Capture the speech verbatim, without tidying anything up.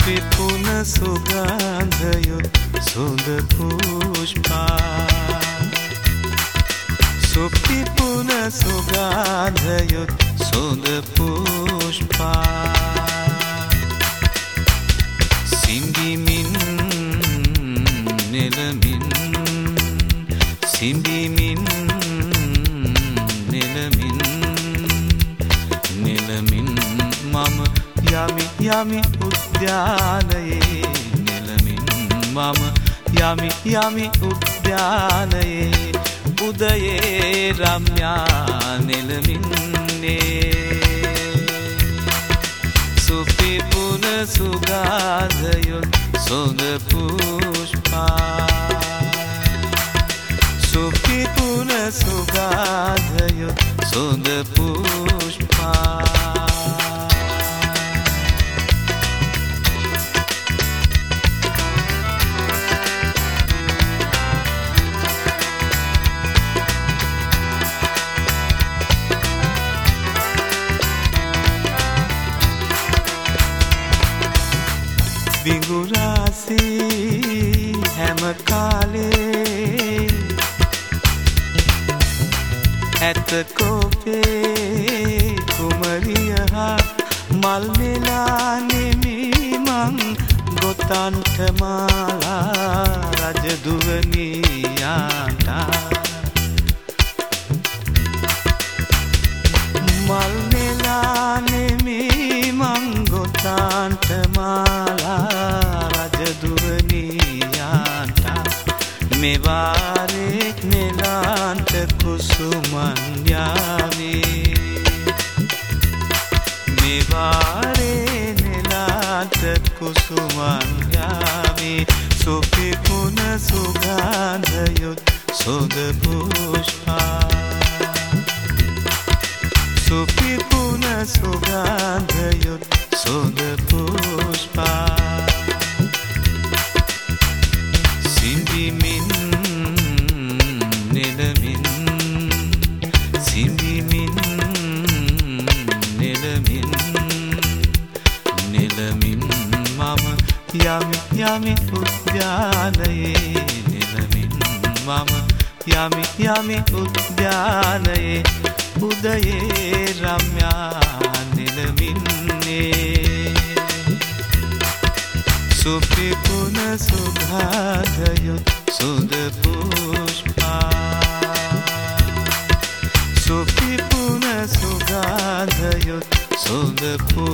පිපුන සුගන්ධයුත් සුඳ පුෂ්පා සුපිපුන සුගන්ධයුත් සුඳ පුෂ්පා සිඹිමින් නෙලමින් සිඹිමින් නෙලමින් නෙලමින් මම යමි යමි උද්‍යානයේ නෙලමින් මම යමි යමි උද්‍යානයේ උදයේ රම්‍යා නෙලමින්නේ සුපිපුන සුගන්ධයුත් සුඳ පුෂ්පා සුපිපුන සුගන්ධයුත් සුඳ පුෂ්පා විගුරාසී හැම කාලේ ඇත කෝපේ කුමරිය හා මල් නෙලා නෙමී මං ගොතන්ට මාලා රජදුවනියාට මල් නෙලා නෙමී මං ගොතන්ට මාලා රජදුවනියාට මෙවාරේ නෙලාන්ට කුසුමන් යාවේ මෙවාරේ නෙලාන්ට කුසුමන් යාවේ සුපිපුන සුගන්ධයුත් සුඳ පුෂ්පා සුපිපුන සුගන්ධයුත් සුඳ පුෂ්පා සිඹිමින් නෙලමින් සිඹිමින් නෙලමින් නෙලමින් මම යමි යමි උද්‍යානයේ නෙලමින් මම යමි යමි උද්‍යානයේ උදයේ රම්‍යා නෙලමින්නේ සුපිපුන සුගන්ධයුත් සුඳ පුෂ්පා සුපිපුන සුගන්ධයුත් සුඳ පුෂ්පා